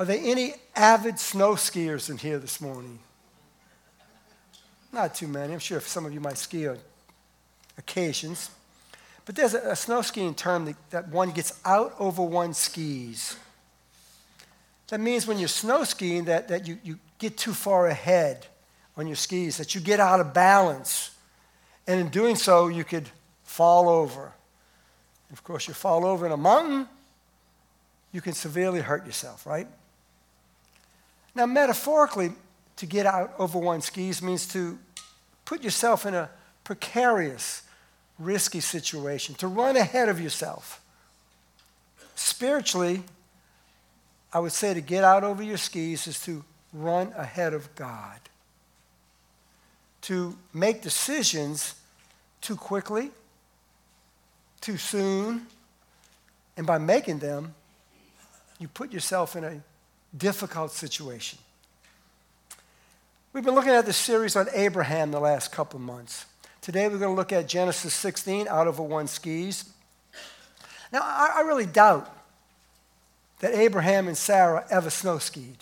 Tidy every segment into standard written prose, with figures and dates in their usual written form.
Are there any avid snow skiers in here this morning? Not too many. I'm sure some of you might ski on occasions. But there's a snow skiing term that one gets out over one's skis. That means when you're snow skiing that you get too far ahead on your skis, that you get out of balance. And in doing so, you could fall over. And of course, you fall over in a mountain, you can severely hurt yourself, right? Now, metaphorically, to get out over one's skis means to put yourself in a precarious, risky situation, to run ahead of yourself. Spiritually, I would say to get out over your skis is to run ahead of God. To make decisions too quickly, too soon, and by making them, you put yourself in a difficult situation. We've been looking at this series on Abraham the last couple of months. Today we're going to look at Genesis 16, out over one's skis. Now, I really doubt that Abraham and Sarah ever snow skied.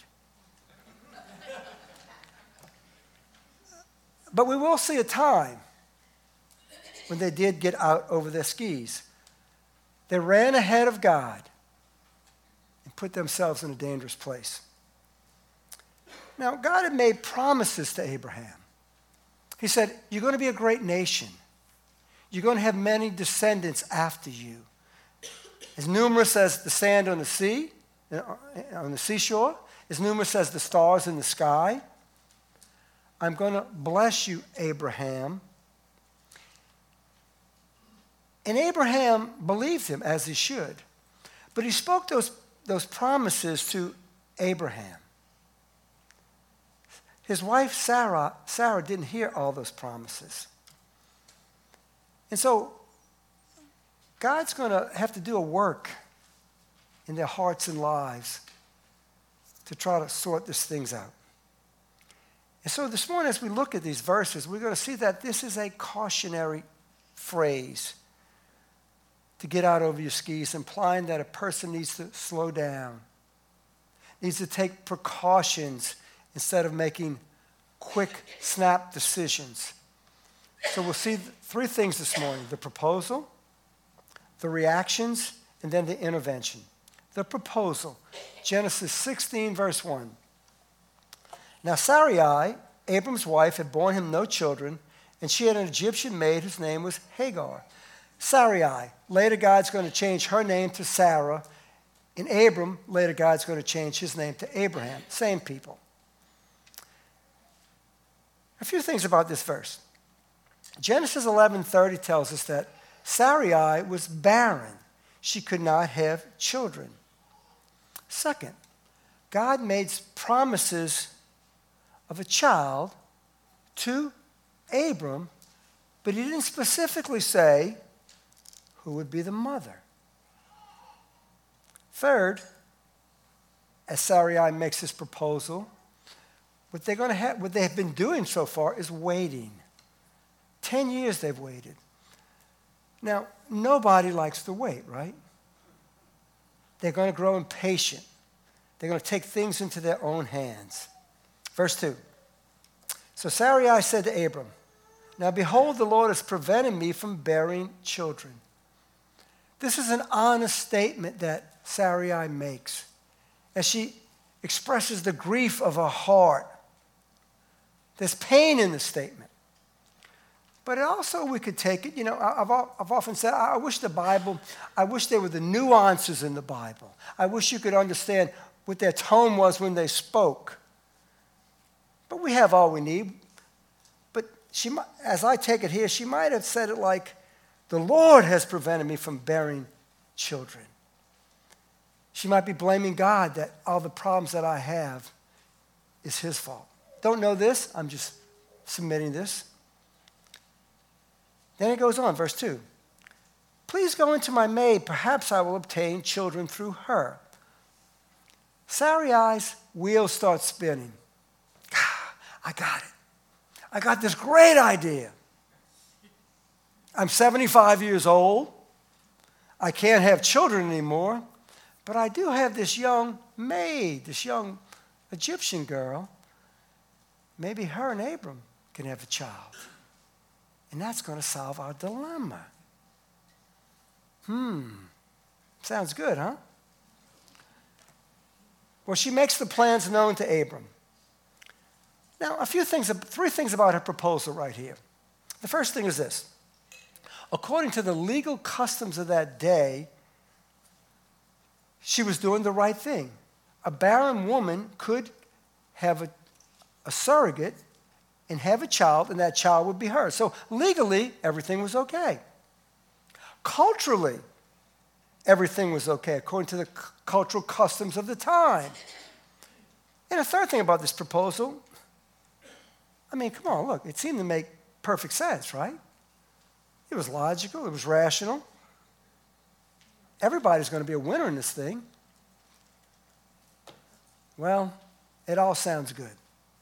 But we will see a time when they did get out over their skis. They ran ahead of God and put themselves in a dangerous place. Now, God had made promises to Abraham. He said, you're going to be a great nation. You're going to have many descendants after you, as numerous as the sand on the sea, on the seashore, as numerous as the stars in the sky. I'm going to bless you, Abraham. And Abraham believed him, as he should. But he spoke those promises to Abraham. His wife, Sarah didn't hear all those promises. And so God's going to have to do a work in their hearts and lives to try to sort these things out. And so this morning, as we look at these verses, we're going to see that this is a cautionary phrase to get out over your skis, implying that a person needs to slow down, needs to take precautions instead of making quick, snap decisions. So we'll see three things this morning: the proposal, the reactions, and then the intervention. The proposal, Genesis 16, verse 1. Now Sarai, Abram's wife, had borne him no children, and she had an Egyptian maid whose name was Hagar. Sarai, later God's going to change her name to Sarah. In Abram, later God's going to change his name to Abraham. Same people. A few things about this verse. Genesis 11:30 tells us that Sarai was barren. She could not have children. Second, God made promises of a child to Abram, but he didn't specifically say who would be the mother. Third, as Sarai makes this proposal, what they have been doing so far is waiting. 10 years they've waited. Now, nobody likes to wait, right? They're going to grow impatient. They're going to take things into their own hands. Verse 2. So Sarai said to Abram, now behold, the Lord has prevented me from bearing children. This is an honest statement that Sarai makes as she expresses the grief of her heart. There's pain in the statement. But also we could take it, I've often said, I wish there were the nuances in the Bible. I wish you could understand what their tone was when they spoke. But we have all we need. But as I take it here, she might have said it like, the Lord has prevented me from bearing children. She might be blaming God that all the problems that I have is his fault. Don't know this. I'm just submitting this. Then it goes on, verse 2. Please go into my maid. Perhaps I will obtain children through her. Sarai's wheels start spinning. I got it. I got this great idea. I'm 75 years old. I can't have children anymore, But I do have this young maid, this young Egyptian girl. Maybe her and Abram can have a child. And that's going to solve our dilemma. Sounds good, huh? Well, she makes the plans known to Abram. Now, three things about her proposal right here. The first thing is this. According to the legal customs of that day, she was doing the right thing. A barren woman could have a surrogate and have a child, and that child would be hers. So legally, everything was okay. Culturally, everything was okay, according to the cultural customs of the time. And a third thing about this proposal, I mean, come on, look, it seemed to make perfect sense, right? It was logical, it was rational. Everybody's going to be a winner in this thing. Well, it all sounds good.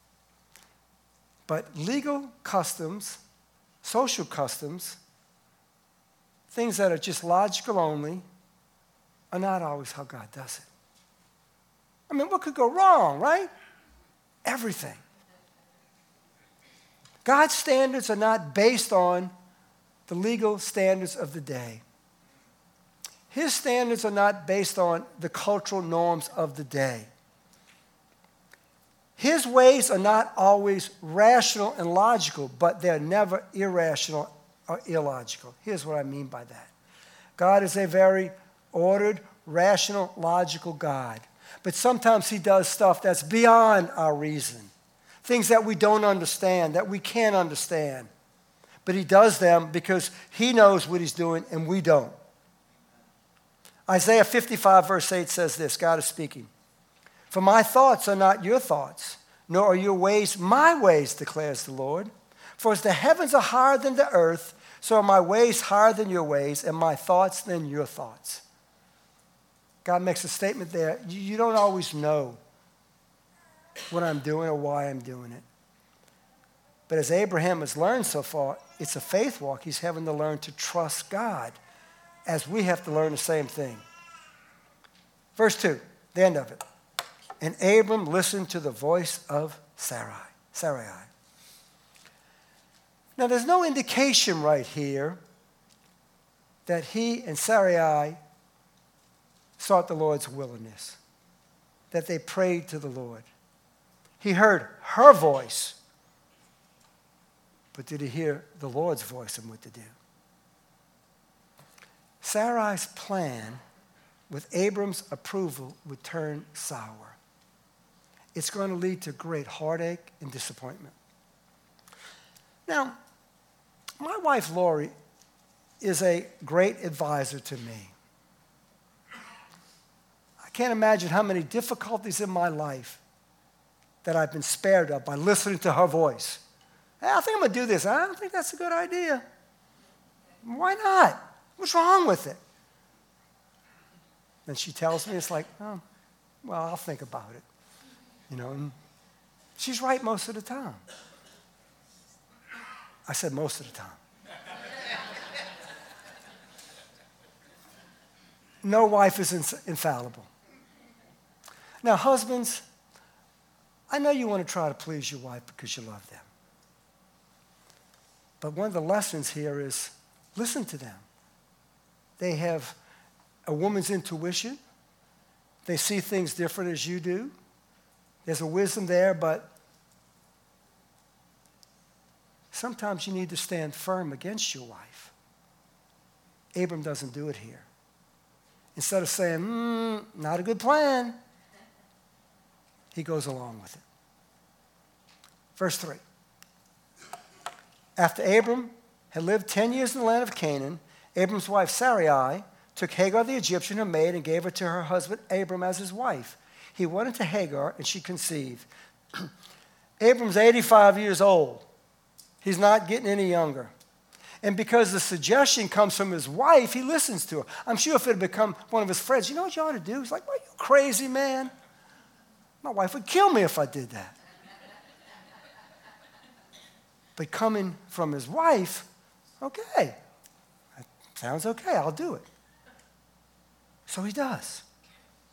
But legal customs, social customs, things that are just logical only, are not always how God does it. I mean, what could go wrong, right? Everything. God's standards are not based on the legal standards of the day. His standards are not based on the cultural norms of the day. His ways are not always rational and logical, but they're never irrational or illogical. Here's what I mean by that. God is a very ordered, rational, logical God. But sometimes he does stuff that's beyond our reason. Things that we don't understand, that we can't understand. But he does them because he knows what he's doing and we don't. Isaiah 55 verse 8 says this, God is speaking. For my thoughts are not your thoughts, nor are your ways my ways, declares the Lord. For as the heavens are higher than the earth, so are my ways higher than your ways, and my thoughts than your thoughts. God makes a statement there. You don't always know what I'm doing or why I'm doing it. But as Abraham has learned so far, it's a faith walk. He's having to learn to trust God, as we have to learn the same thing. Verse 2, the end of it. And Abram listened to the voice of Sarai. Now, there's no indication right here that he and Sarai sought the Lord's willingness, that they prayed to the Lord. He heard her voice, but did he hear the Lord's voice and what to do? Sarai's plan, with Abram's approval, would turn sour. It's going to lead to great heartache and disappointment. Now, my wife, Lori, is a great advisor to me. I can't imagine how many difficulties in my life that I've been spared of by listening to her voice. Hey, I think I'm going to do this. I don't think that's a good idea. Why not? What's wrong with it? And she tells me, it's like, oh, well, I'll think about it. You know, and she's right most of the time. I said most of the time. No wife is infallible. Now, husbands, I know you want to try to please your wife because you love them. But one of the lessons here is listen to them. They have a woman's intuition. They see things different as you do. There's a wisdom there, but sometimes you need to stand firm against your wife. Abram doesn't do it here. Instead of saying, not a good plan, he goes along with it. Verse 3. After Abram had lived 10 years in the land of Canaan, Abram's wife Sarai took Hagar the Egyptian, her maid, and gave her to her husband Abram as his wife. He went into Hagar, and she conceived. Abram's 85 years old. He's not getting any younger. And because the suggestion comes from his wife, he listens to her. I'm sure if it had become one of his friends, you know what you ought to do? He's like, "Are you crazy, man? My wife would kill me if I did that." But coming from his wife, okay, that sounds okay, I'll do it. So he does.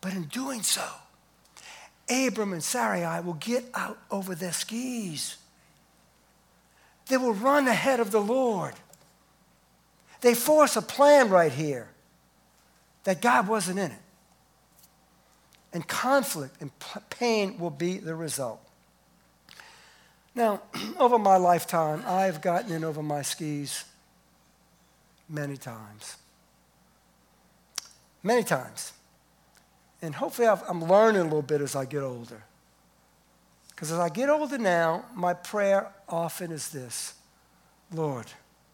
But in doing so, Abram and Sarai will get out over their skis. They will run ahead of the Lord. They force a plan right here that God wasn't in it. And conflict and pain will be the result. Now, over my lifetime, I've gotten in over my skis many times. Many times. And hopefully I'm learning a little bit as I get older. Because as I get older now, my prayer often is this: Lord,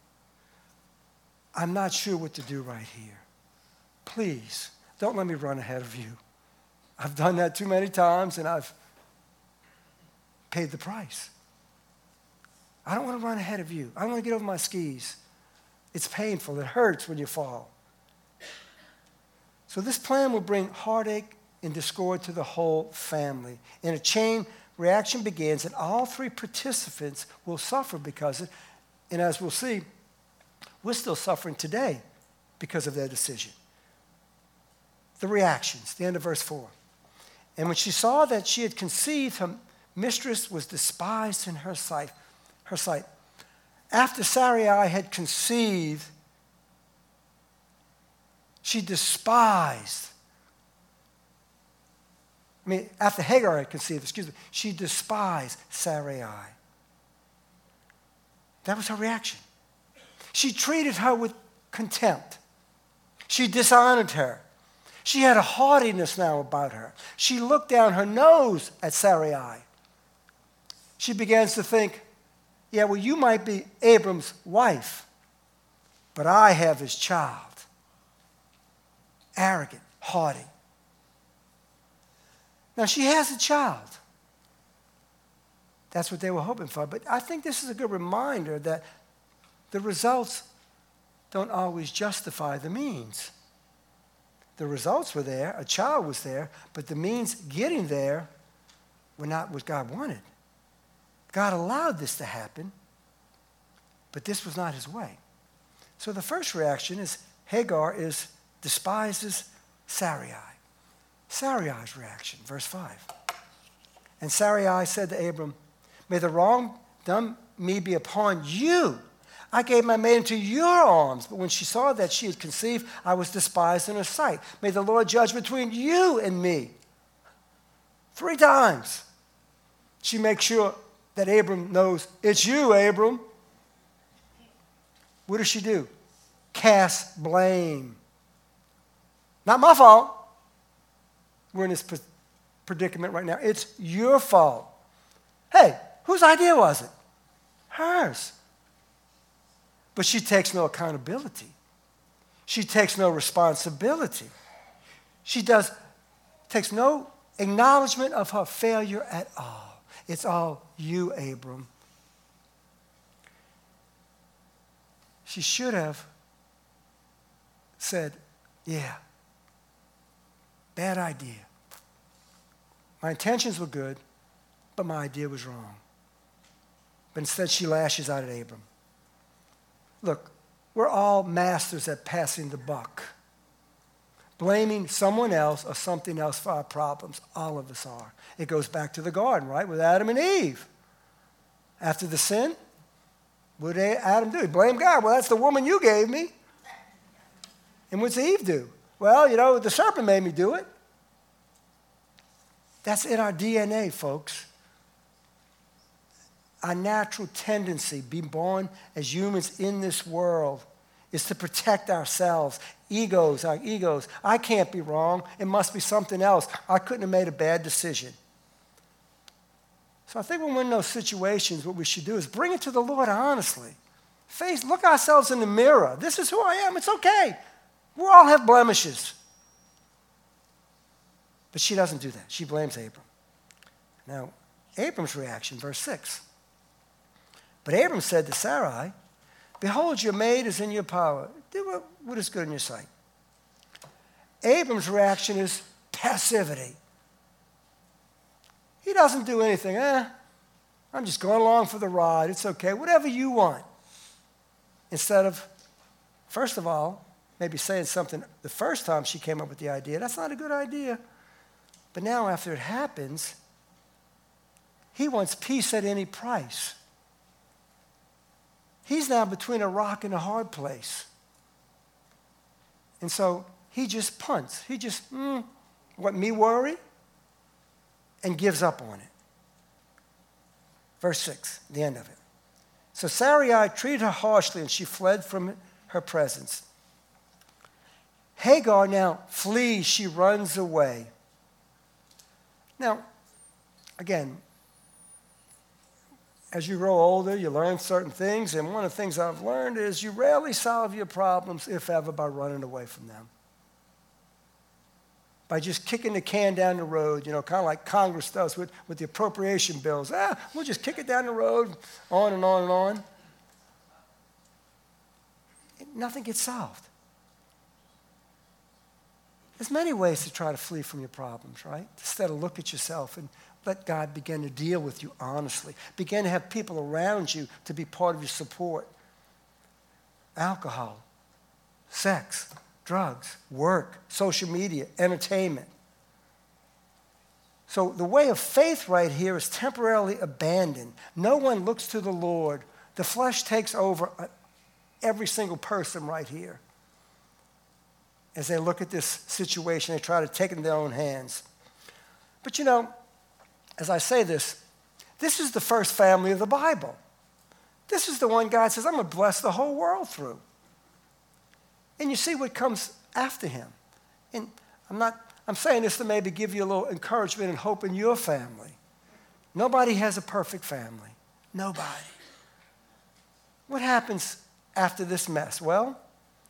I'm not sure what to do right here. Please, don't let me run ahead of you. I've done that too many times, and I've paid the price. I don't want to run ahead of you. I don't want to get over my skis. It's painful. It hurts when you fall. So this plan will bring heartache and discord to the whole family. And a chain reaction begins, and all three participants will suffer because of it. And as we'll see, we're still suffering today because of their decision. The reactions, the end of verse 4. And when she saw that she had conceived, her mistress was despised in her sight. After Sarai had conceived, she despised. After Hagar had conceived, she despised Sarai. That was her reaction. She treated her with contempt. She dishonored her. She had a haughtiness now about her. She looked down her nose at Sarai. She begins to think, yeah, well, you might be Abram's wife, but I have his child. Arrogant, haughty. Now, she has a child. That's what they were hoping for. But I think this is a good reminder that the results don't always justify the means. The results were there, a child was there, but the means getting there were not what God wanted. God allowed this to happen, but this was not his way. So the first reaction is Hagar despises Sarai. Sarai's reaction, verse 5. And Sarai said to Abram, may the wrong done me be upon you. I gave my maid into your arms, but when she saw that she had conceived, I was despised in her sight. May the Lord judge between you and me. 3 times. She makes sure that Abram knows, it's you, Abram. What does she do? Cast blame. Not my fault. We're in this predicament right now. It's your fault. Hey, whose idea was it? Hers. But she takes no accountability. She takes no responsibility. She takes no acknowledgement of her failure at all. It's all you, Abram. She should have said, yeah, bad idea. My intentions were good, but my idea was wrong. But instead, she lashes out at Abram. Look, we're all masters at passing the buck, blaming someone else or something else for our problems. All of us are. It goes back to the garden, right, with Adam and Eve. After the sin, what did Adam do? He blamed God. Well, that's the woman you gave me. And what's Eve do? Well, the serpent made me do it. That's in our DNA, folks. Our natural tendency, being born as humans in this world, is to protect ourselves. Our egos. I can't be wrong. It must be something else. I couldn't have made a bad decision. So I think when we're in those situations, what we should do is bring it to the Lord honestly. Look ourselves in the mirror. This is who I am. It's okay. We all have blemishes. But she doesn't do that. She blames Abram. Now, Abram's reaction, verse 6. But Abram said to Sarai, behold, your maid is in your power. Do what is good in your sight. Abram's reaction is passivity. He doesn't do anything. I'm just going along for the ride. It's okay. Whatever you want. Instead of, first of all, maybe saying something the first time she came up with the idea. That's not a good idea. But now after it happens, he wants peace at any price. He's now between a rock and a hard place. And so he just punts. He just, what, me worry? And gives up on it. Verse 6, the end of it. So Sarai treated her harshly, and she fled from her presence. Hagar now flees. She runs away. Now, again, as you grow older, you learn certain things, and one of the things I've learned is you rarely solve your problems, if ever, by running away from them. By just kicking the can down the road, kind of like Congress does with the appropriation bills. We'll just kick it down the road, on and on and on. Nothing gets solved. There's many ways to try to flee from your problems, right? Instead of look at yourself and let God begin to deal with you honestly. Begin to have people around you to be part of your support. Alcohol, sex, drugs, work, social media, entertainment. So the way of faith right here is temporarily abandoned. No one looks to the Lord. The flesh takes over every single person right here. As they look at this situation, they try to take it in their own hands. But as I say this is the first family of the Bible. This is the one God says, I'm going to bless the whole world through. And you see what comes after him. And I'm saying this to maybe give you a little encouragement and hope in your family. Nobody has a perfect family. Nobody. What happens after this mess? Well,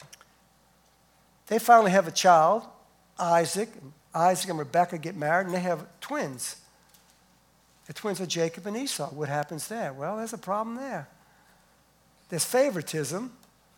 they finally have a child, Isaac. Isaac and Rebekah get married, and they have twins. The twins are Jacob and Esau. What happens there? Well, there's a problem there. There's favoritism.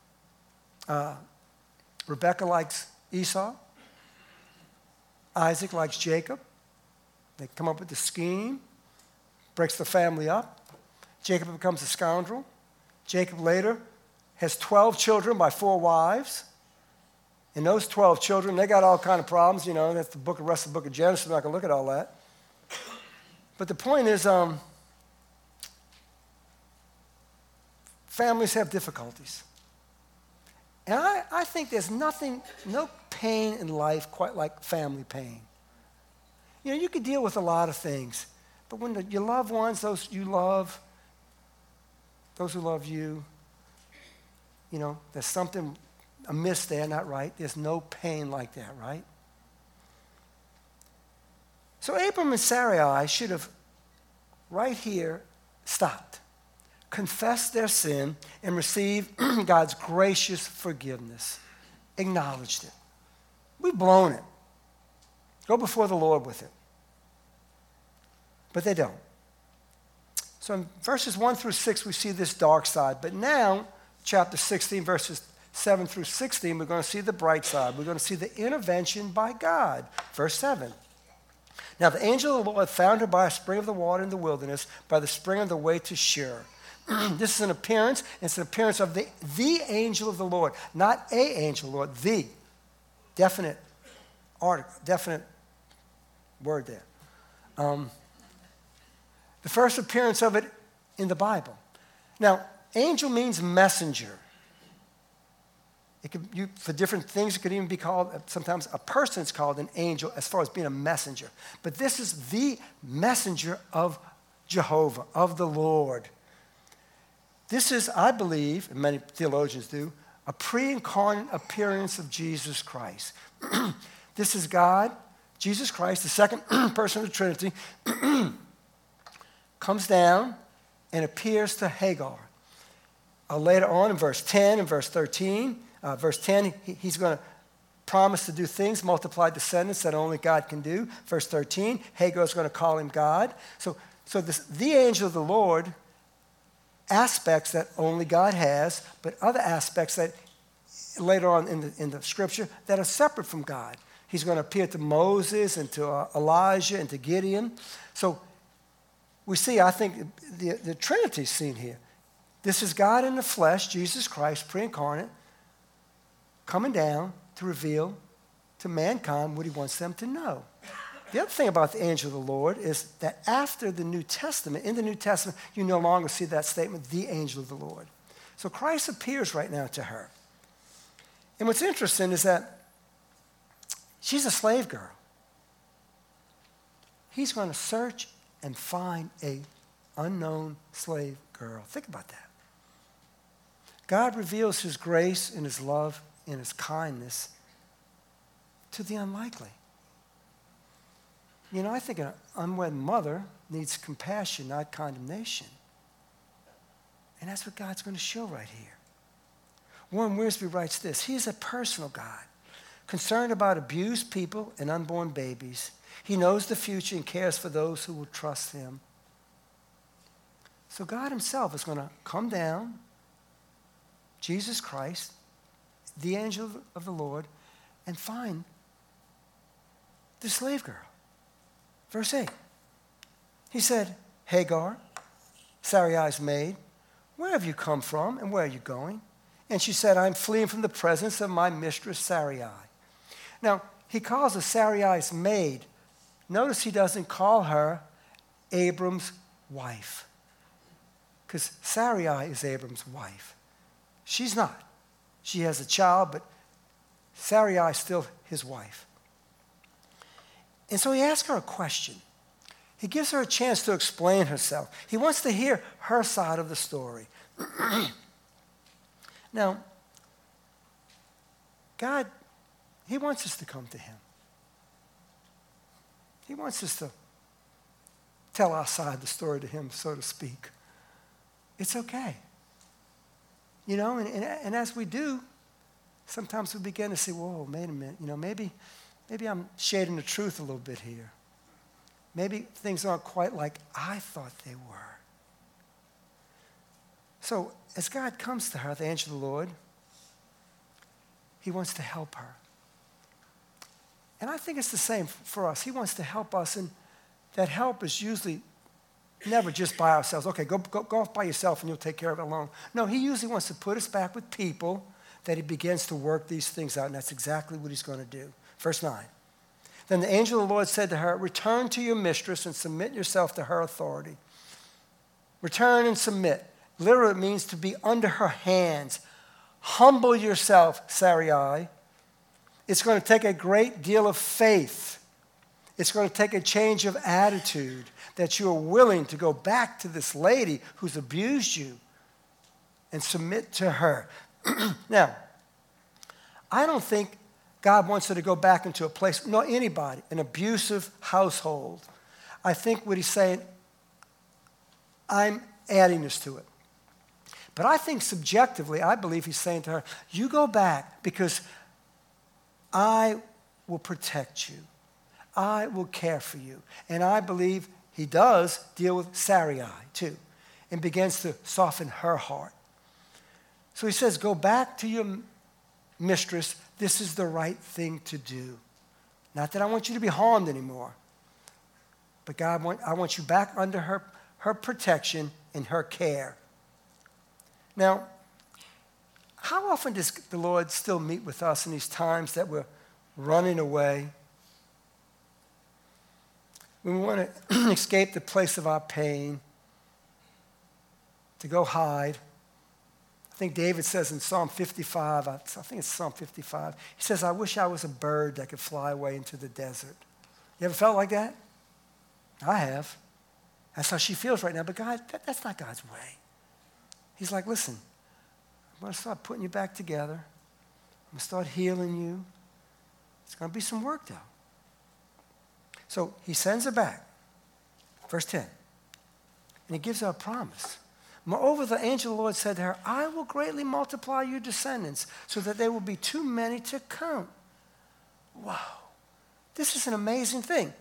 Rebekah likes Esau. Isaac likes Jacob. They come up with the scheme, breaks the family up. Jacob becomes a scoundrel. Jacob later has 12 children by 4 wives. And those 12 children, they got all kind of problems. That's the rest of the book of Genesis. I'm not going to look at all that. But the point is, families have difficulties. And I think there's no pain in life quite like family pain. You can deal with a lot of things, but when your loved ones, those you love, those who love you, there's something amiss there, not right. There's no pain like that, right? So Abram and Sarai should have, right here, stopped, confessed their sin, and received God's gracious forgiveness. Acknowledged it. We've blown it. Go before the Lord with it. But they don't. So in verses 1 through 6, we see this dark side. But now, chapter 16, verses 7 through 16, we're going to see the bright side. We're going to see the intervention by God. Verse 7. Now the angel of the Lord found her by a spring of the water in the wilderness, by the spring on the way to Shur. This is an appearance. It's an appearance of the angel of the Lord. Not a angel, Lord, the. Definite article, definite word there. The first appearance of it in the Bible. Now, angel means messenger. It could, for different things, it could even be called, sometimes a person's called an angel as far as being a messenger. But this is the messenger of Jehovah, of the Lord. This is, I believe, and many theologians do, a pre-incarnate appearance of Jesus Christ. This is God, Jesus Christ, the second person of the Trinity, comes down and appears to Hagar. Later on in verse 10 and verse 13, verse 10, he's going to promise to do things, multiply descendants that only God can do. Verse 13, Hagar is going to call him God. So the angel of the Lord, aspects that only God has, but other aspects that later on in the scripture that are separate from God. He's going to appear to Moses and to Elijah and to Gideon. So we see, I think, the Trinity seen here. This is God in the flesh, Jesus Christ, pre-incarnate, coming down to reveal to mankind what he wants them to know. The other thing about the angel of the Lord is that after the New Testament, in the New Testament, you no longer see that statement, the angel of the Lord. So Christ appears right now to her. And what's interesting is that she's a slave girl. He's going to search and find a unknown slave girl. Think about that. God reveals his grace and his love and his kindness to the unlikely. You know, I think an unwed mother needs compassion, not condemnation. And that's what God's going to show right here. Warren Wiersbe writes this: he is a personal God, concerned about abused people and unborn babies. He knows the future and cares for those who will trust him. So God himself is going to come down, Jesus Christ, the angel of the Lord, and find the slave girl. Verse 8. He said, Hagar, Sarai's maid, where have you come from and where are you going? And she said, I'm fleeing from the presence of my mistress Sarai. Now, he calls her Sarai's maid. Notice he doesn't call her Abram's wife, because Sarai is Abram's wife. She's not. She has a child, but Sarai is still his wife. And so he asks her a question. He gives her a chance to explain herself. He wants to hear her side of the story. Now, God, he wants us to come to him. He wants us to tell our side of the story to him, so to speak. It's okay. You know, and as we do, sometimes we begin to say, whoa, wait a minute, you know, maybe I'm shading the truth a little bit here. Maybe things aren't quite like I thought they were. So as God comes to her, the angel of the Lord, he wants to help her. And I think it's the same for us. He wants to help us, and that help is usually never just by ourselves. Okay, go off by yourself and you'll take care of it alone. No, he usually wants to put us back with people that he begins to work these things out, and that's exactly what he's going to do. Verse 9. Then the angel of the Lord said to her, return to your mistress and submit yourself to her authority. Return and submit. Literally, it means to be under her hands. Humble yourself, Sarai. It's going to take a great deal of faith. It's going to take a change of attitude, that you are willing to go back to this lady who's abused you and submit to her. Now, I don't think God wants her to go back into a place, nor anybody, an abusive household. I think what he's saying, I'm adding this to it. But I think subjectively, I believe he's saying to her, you go back because I will protect you. I will care for you. And I believe he does deal with Sarai too, and begins to soften her heart. So he says, go back to your mistress. This is the right thing to do. Not that I want you to be harmed anymore, but God, I want you back under her protection and her care. Now, how often does the Lord still meet with us in these times that we're running away? When we want to escape the place of our pain, to go hide. I think David says in Psalm 55, I think it's Psalm 55, he says, I wish I was a bird that could fly away into the desert. You ever felt like that? I have. That's how she feels right now. But God, that's not God's way. He's like, listen, I'm going to start putting you back together. I'm going to start healing you. It's going to be some work, though. So he sends her back. Verse 10. And he gives her a promise. Moreover, the angel of the Lord said to her, I will greatly multiply your descendants so that they will be too many to count. Wow. This is an amazing thing.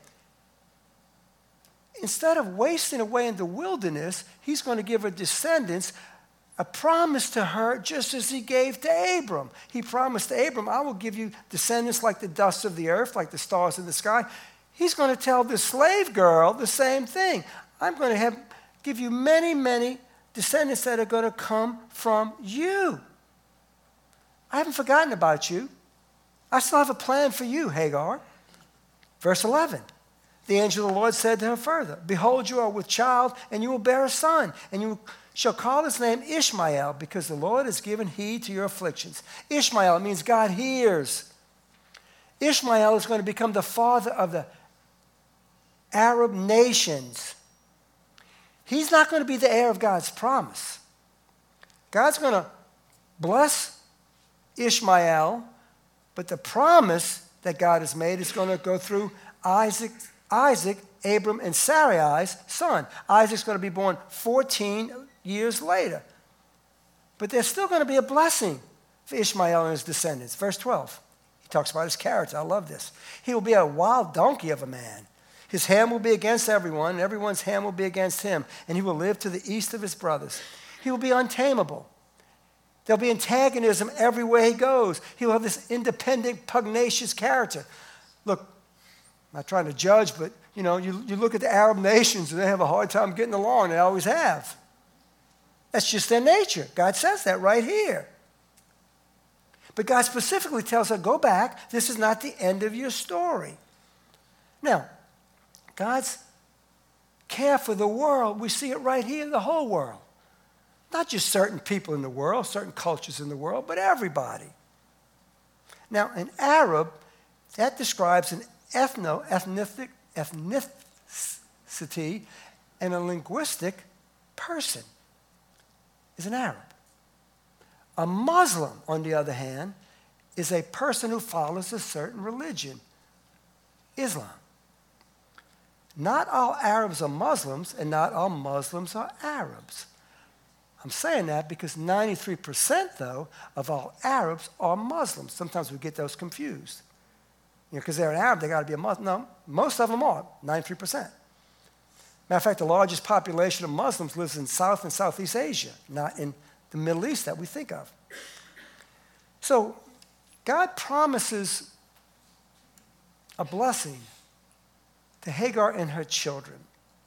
Instead of wasting away in the wilderness, he's going to give her descendants, a promise to her just as he gave to Abram. He promised to Abram, I will give you descendants like the dust of the earth, like the stars in the sky. He's going to tell the slave girl the same thing. I'm going to give you many, many descendants that are going to come from you. I haven't forgotten about you. I still have a plan for you, Hagar. Verse 11. The angel of the Lord said to her further, behold, you are with child, and you will bear a son, and you shall call his name Ishmael, because the Lord has given heed to your afflictions. Ishmael means God hears. Ishmael is going to become the father of the Arab nations. He's not going to be the heir of God's promise. God's going to bless Ishmael, but the promise that God has made is going to go through Isaac, Abram, and Sarai's son. Isaac's going to be born 14 years later. But there's still going to be a blessing for Ishmael and his descendants. Verse 12, he talks about his character. I love this. He will be a wild donkey of a man. His hand will be against everyone, and everyone's hand will be against him, and he will live to the east of his brothers. He will be untamable. There'll be antagonism everywhere he goes. He'll have this independent, pugnacious character. Look, I'm not trying to judge, but you look at the Arab nations and they have a hard time getting along. They always have. That's just their nature. God says that right here. But God specifically tells her, go back. This is not the end of your story. Now, God's care for the world, we see it right here, the whole world. Not just certain people in the world, certain cultures in the world, but everybody. Now, an Arab, that describes an ethnicity and a linguistic person is an Arab. A Muslim, on the other hand, is a person who follows a certain religion, Islam. Not all Arabs are Muslims, and not all Muslims are Arabs. I'm saying that because 93%, though, of all Arabs are Muslims. Sometimes we get those confused. Because they're an Arab, they got to be a Muslim. No, most of them are, 93%. Matter of fact, the largest population of Muslims lives in South and Southeast Asia, not in the Middle East that we think of. So God promises a blessing to Hagar and her children.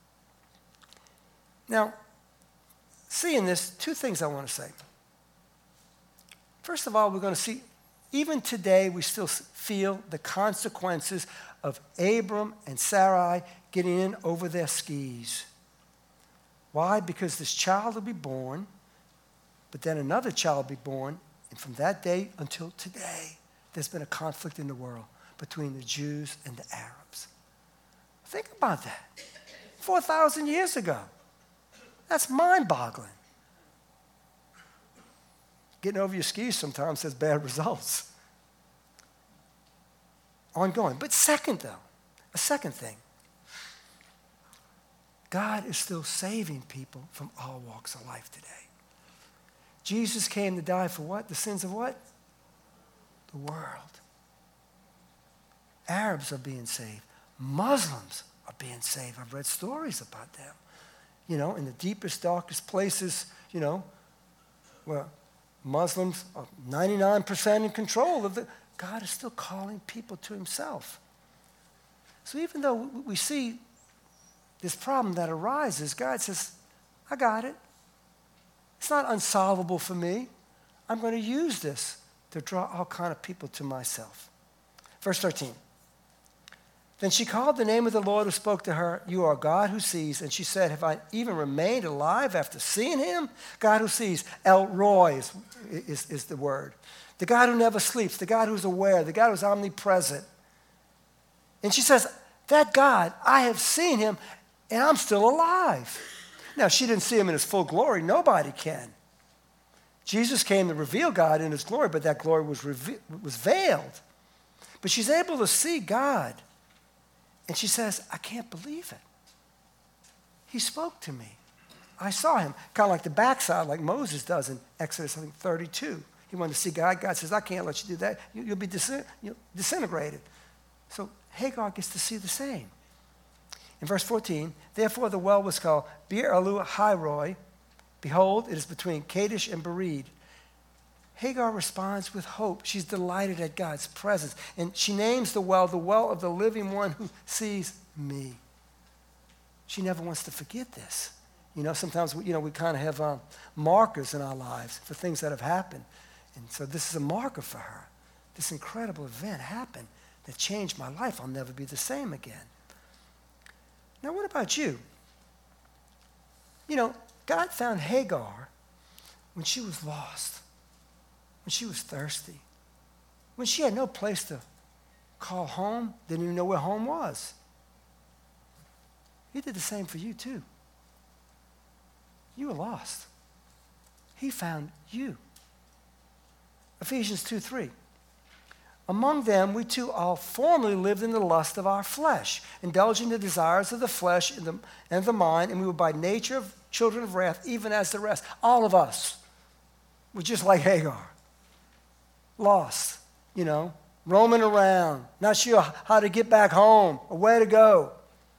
Now, seeing this, two things I want to say. First of all, we're going to see, even today, we still feel the consequences of Abram and Sarai getting in over their skis. Why? Because this child will be born, but then another child will be born, and from that day until today, there's been a conflict in the world between the Jews and the Arabs. Think about that. 4,000 years ago. That's mind-boggling. Getting over your skis sometimes has bad results. Ongoing. But a second thing. God is still saving people from all walks of life today. Jesus came to die for what? The sins of what? The world. Arabs are being saved. Muslims are being saved. I've read stories about them. In the deepest, darkest places, where Muslims are 99% in control of God is still calling people to himself. So even though we see this problem that arises, God says, I got it. It's not unsolvable for me. I'm going to use this to draw all kind of people to myself. Verse 13. Then she called the name of the Lord who spoke to her, you are God who sees. And she said, have I even remained alive after seeing him? God who sees. El Roi is the word. The God who never sleeps, the God who's aware, the God who's omnipresent. And she says, that God, I have seen him, and I'm still alive. Now, she didn't see him in his full glory. Nobody can. Jesus came to reveal God in his glory, but that glory was veiled. But she's able to see God. And she says, I can't believe it. He spoke to me. I saw him. Kind of like the backside, like Moses does in Exodus, 32. He wanted to see God. God says, I can't let you do that. You'll be disintegrated. So Hagar gets to see the same. In verse 14, therefore the well was called Beer Elu Hairoi. Behold, it is between Kadesh and Bered. Hagar responds with hope. She's delighted at God's presence. And she names the well of the living one who sees me. She never wants to forget this. Sometimes we kind of have markers in our lives for things that have happened. And so this is a marker for her. This incredible event happened that changed my life. I'll never be the same again. Now, what about you? You know, God found Hagar when she was lost, when she was thirsty, when she had no place to call home, didn't even know where home was. He did the same for you too. You were lost. He found you. Ephesians 2:3. Among them, we too all formerly lived in the lust of our flesh, indulging the desires of the flesh and the mind, and we were by nature children of wrath, even as the rest. All of us were just like Hagar. Lost, roaming around, not sure how to get back home or where to go.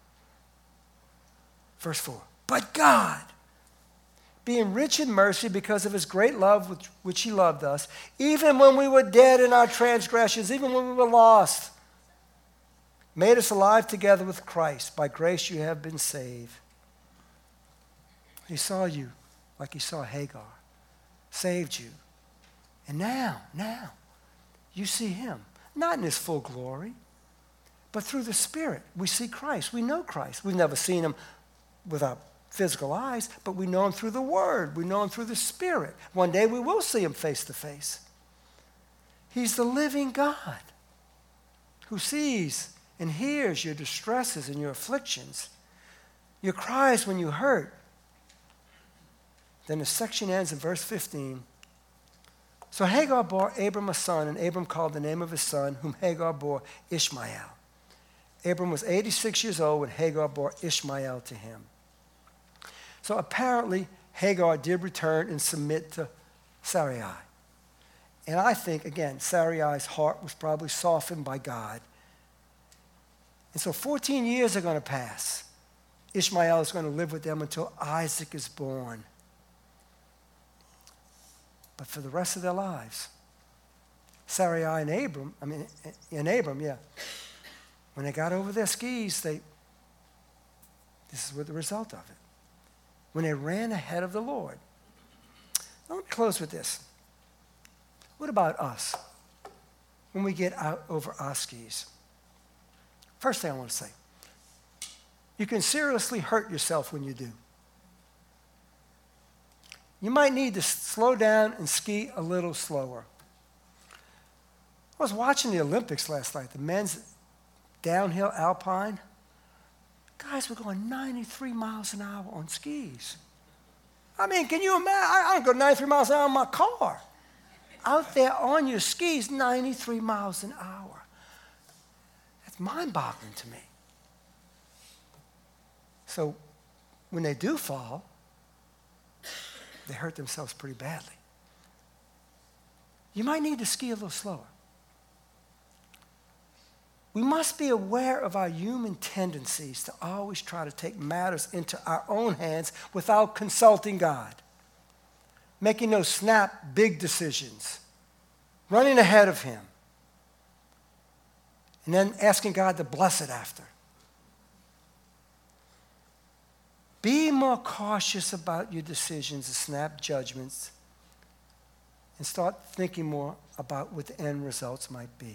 Verse 4. But God, being rich in mercy because of his great love with which he loved us, even when we were dead in our transgressions, even when we were lost, made us alive together with Christ. By grace you have been saved. He saw you like he saw Hagar, saved you. And now, you see him, not in his full glory, but through the Spirit. We see Christ. We know Christ. We've never seen him with our physical eyes, but we know him through the Word. We know him through the Spirit. One day we will see him face to face. He's the living God who sees and hears your distresses and your afflictions, your cries when you hurt. Then the section ends in verse 15. So Hagar bore Abram a son, and Abram called the name of his son, whom Hagar bore, Ishmael. Abram was 86 years old when Hagar bore Ishmael to him. So apparently, Hagar did return and submit to Sarai. And I think, again, Sarai's heart was probably softened by God. And so 14 years are going to pass. Ishmael is going to live with them until Isaac is born. But for the rest of their lives, Sarai and Abram, when they got over their skis, this is what the result of it. When they ran ahead of the Lord. Now, let me close with this. What about us when we get out over our skis? First thing I want to say, you can seriously hurt yourself when you do. You might need to slow down and ski a little slower. I was watching the Olympics last night, the men's downhill alpine. Guys were going 93 miles an hour on skis. I mean, can you imagine? I don't go 93 miles an hour in my car. Out there on your skis, 93 miles an hour. That's mind-boggling to me. So when they do fall, they hurt themselves pretty badly. You might need to ski a little slower. We must be aware of our human tendencies to always try to take matters into our own hands without consulting God, making those snap, big decisions, running ahead of him, and then asking God to bless it after. Be more cautious about your decisions and snap judgments, and start thinking more about what the end results might be.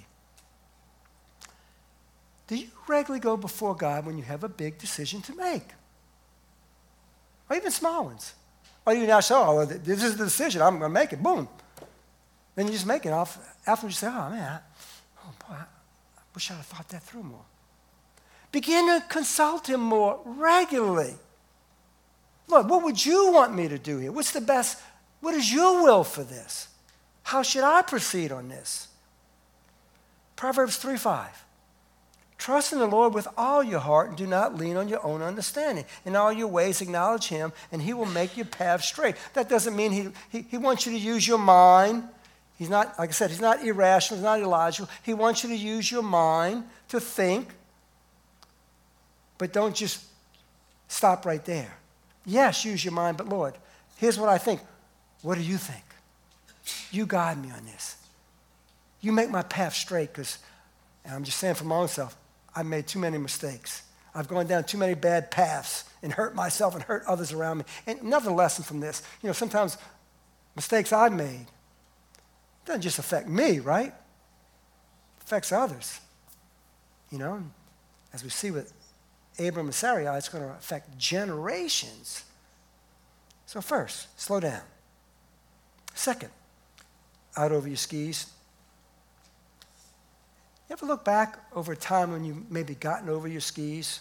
Do you regularly go before God when you have a big decision to make? Or even small ones? Or you now say, oh, this is the decision, I'm going to make it, boom. Then you just make it. After you say, oh, man, I wish I'd have thought that through more. Begin to consult him more regularly. Lord, what would you want me to do here? What's the best? What is your will for this? How should I proceed on this? Proverbs 3:5. Trust in the Lord with all your heart and do not lean on your own understanding. In all your ways acknowledge him and he will make your path straight. That doesn't mean he wants you to use your mind. He's not, like I said, he's not irrational, he's not illogical. He wants you to use your mind to think, but don't just stop right there. Yes, use your mind, but Lord, here's what I think. What do you think? You guide me on this. You make my path straight because, and I'm just saying for my own self, I've made too many mistakes. I've gone down too many bad paths and hurt myself and hurt others around me. And another lesson from this, sometimes mistakes I've made doesn't just affect me, right? It affects others. As we see with Abram and Sarai, it's going to affect generations. So first, slow down. Second, out over your skis. You ever look back over a time when you maybe gotten over your skis?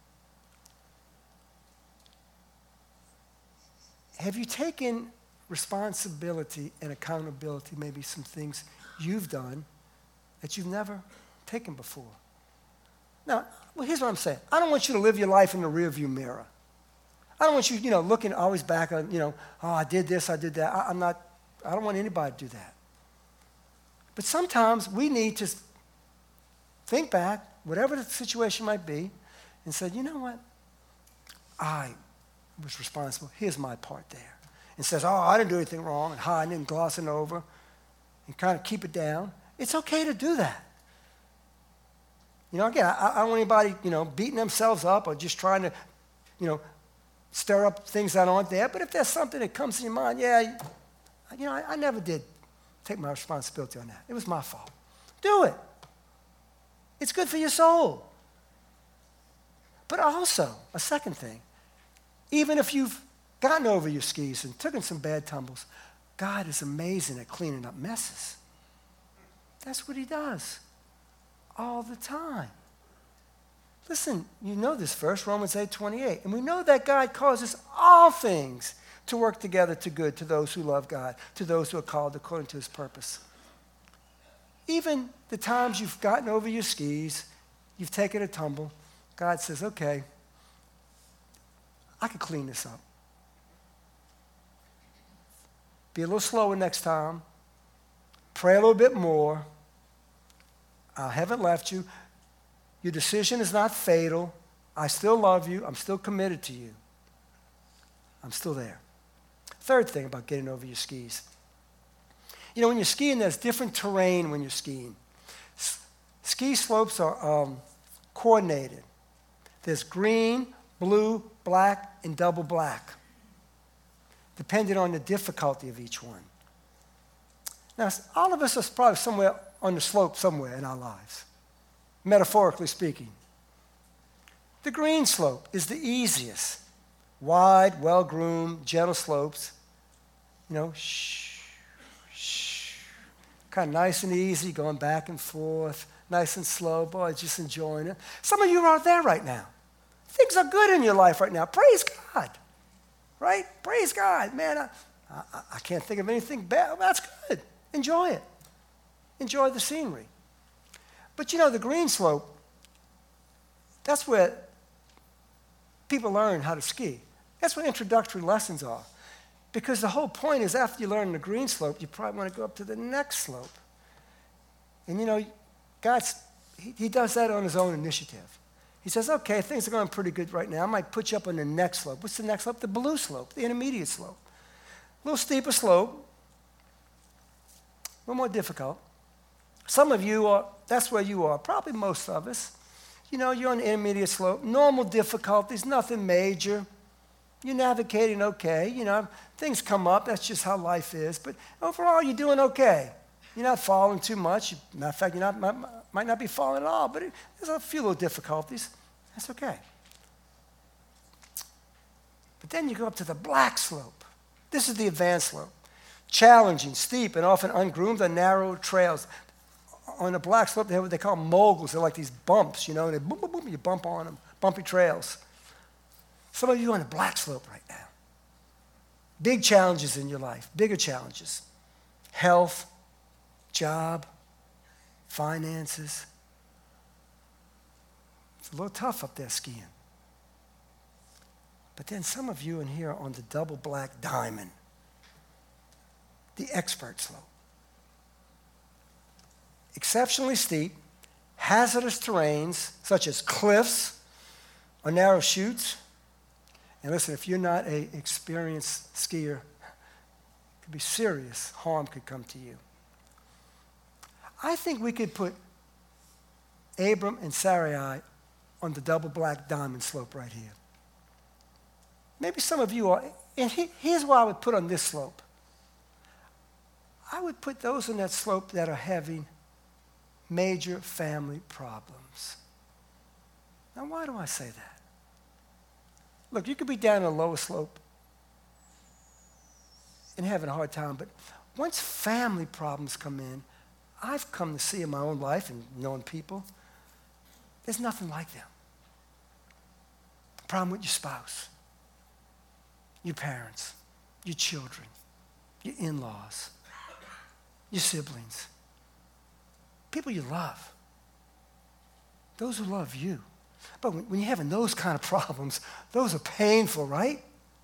Have you taken responsibility and accountability, maybe some things you've done that you've never taken before? Now, well, here's what I'm saying. I don't want you to live your life in the rearview mirror. I don't want you, looking always back on, oh, I did this, I did that. I don't want anybody to do that. But sometimes we need to think back, whatever the situation might be, and say, you know what? I was responsible. Here's my part there. And says, oh, I didn't do anything wrong, and hiding and glossing over, and kind of keep it down. It's okay to do that. Again, I don't want anybody, beating themselves up or just trying to, stir up things that aren't there. But if there's something that comes to your mind, I never did take my responsibility on that. It was my fault. Do it. It's good for your soul. But also, a second thing, even if you've gotten over your skis and taken some bad tumbles, God is amazing at cleaning up messes. That's what he does all the time. Listen, you know this verse, Romans 8:28. And we know that God causes all things to work together to good to those who love God, to those who are called according to his purpose. Even the times you've gotten over your skis, you've taken a tumble, God says, okay, I can clean this up. Be a little slower next time. Pray a little bit more. I haven't left you. Your decision is not fatal. I still love you. I'm still committed to you. I'm still there. Third thing about getting over your skis. When you're skiing, there's different terrain when you're skiing. Ski slopes are coordinated. There's green, blue, black, and double black, depending on the difficulty of each one. Now, all of us are probably somewhere on the slope somewhere in our lives, metaphorically speaking. The green slope is the easiest. Wide, well-groomed, gentle slopes. Kind of nice and easy, going back and forth, nice and slow. Boy, just enjoying it. Some of you are out there right now. Things are good in your life right now. Praise God. Right? Praise God. Man, I can't think of anything bad. Well, that's good. Enjoy it. Enjoy the scenery. But the green slope, that's where people learn how to ski. That's what introductory lessons are. Because the whole point is after you learn the green slope, you probably want to go up to the next slope. And he does that on his own initiative. He says, okay, things are going pretty good right now. I might put you up on the next slope. What's the next slope? The blue slope, the intermediate slope. A little steeper slope, a little more difficult. Some of you that's where you are, probably most of us. You're on the intermediate slope, normal difficulties, nothing major. You're navigating okay. Things come up. That's just how life is. But overall, you're doing okay. You're not falling too much. Matter of fact, you might not be falling at all, but there's a few little difficulties. That's okay. But then you go up to the black slope. This is the advanced slope. Challenging, steep, and often ungroomed on narrow trails. On the black slope, they have what they call moguls. They're like these bumps, and they boom, boom, boom, you bump on them, bumpy trails. Some of you are on the black slope right now. Big challenges in your life, bigger challenges. Health, job, finances. It's a little tough up there skiing. But then some of you in here are on the double black diamond, the expert slope. Exceptionally steep, hazardous terrains such as cliffs or narrow chutes. And listen, if you're not an experienced skier, it could be serious harm could come to you. I think we could put Abram and Sarai on the double black diamond slope right here. Maybe some of you are, and here's what I would put on this slope. I would put those on that slope that are having major family problems. Now, why do I say that? Look, you could be down on a lower slope and having a hard time, but once family problems come in, I've come to see in my own life and knowing people, there's nothing like them. Problem with your spouse, your parents, your children, your in-laws, your siblings, people you love, those who love you. But when you're having those kind of problems, those are painful, right?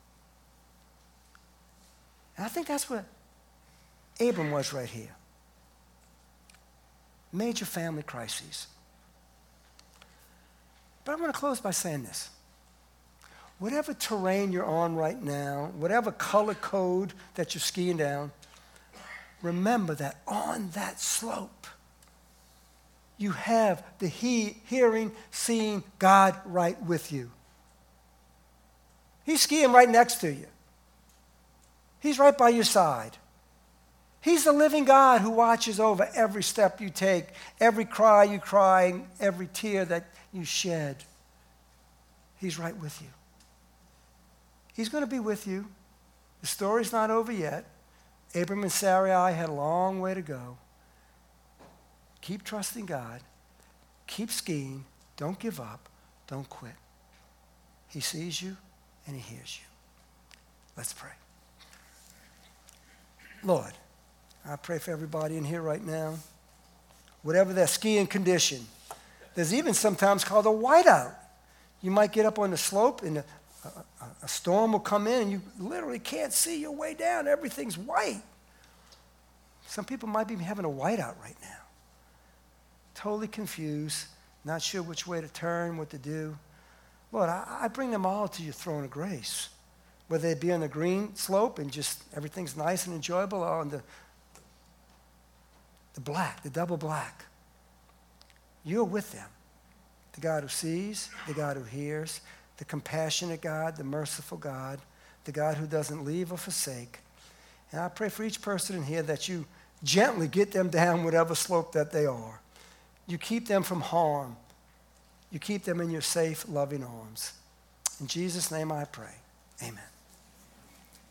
And I think that's what Abram was right here. Major family crises. But I want to close by saying this. Whatever terrain you're on right now, whatever color code that you're skiing down, remember that on that slope, you have the hearing, seeing God right with you. He's skiing right next to you. He's right by your side. He's the living God who watches over every step you take, every cry you cry, every tear that you shed. He's right with you. He's going to be with you. The story's not over yet. Abram and Sarai had a long way to go. Keep trusting God. Keep skiing. Don't give up. Don't quit. He sees you and he hears you. Let's pray. Lord, I pray for everybody in here right now. Whatever their skiing condition, there's even sometimes called a whiteout. You might get up on the slope and a storm will come in and you literally can't see your way down. Everything's white. Some people might be having a whiteout right now. Totally confused, not sure which way to turn, what to do. Lord, I bring them all to your throne of grace. Whether they be on the green slope and just everything's nice and enjoyable, or on the black, the double black. You're with them. The God who sees, the God who hears, the compassionate God, the merciful God, the God who doesn't leave or forsake. And I pray for each person in here that you gently get them down whatever slope that they are. You keep them from harm. You keep them in your safe, loving arms. In Jesus' name I pray. Amen.